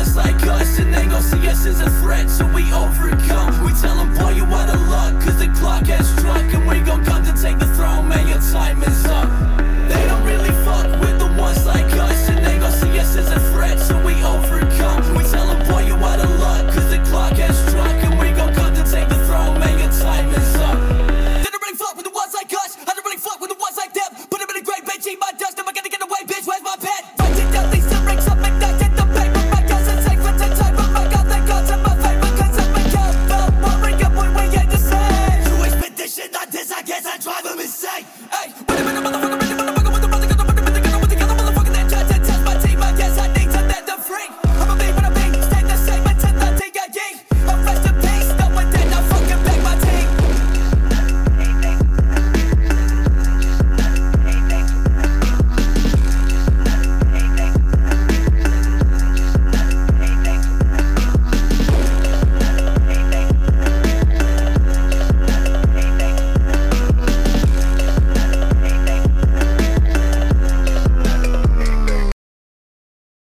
ones like us, and they gon' see us as a threat, so we overcome. We tell them, boy, you out of luck, cause the clock has struck, and we gon' come to take the throne, man, your time is up.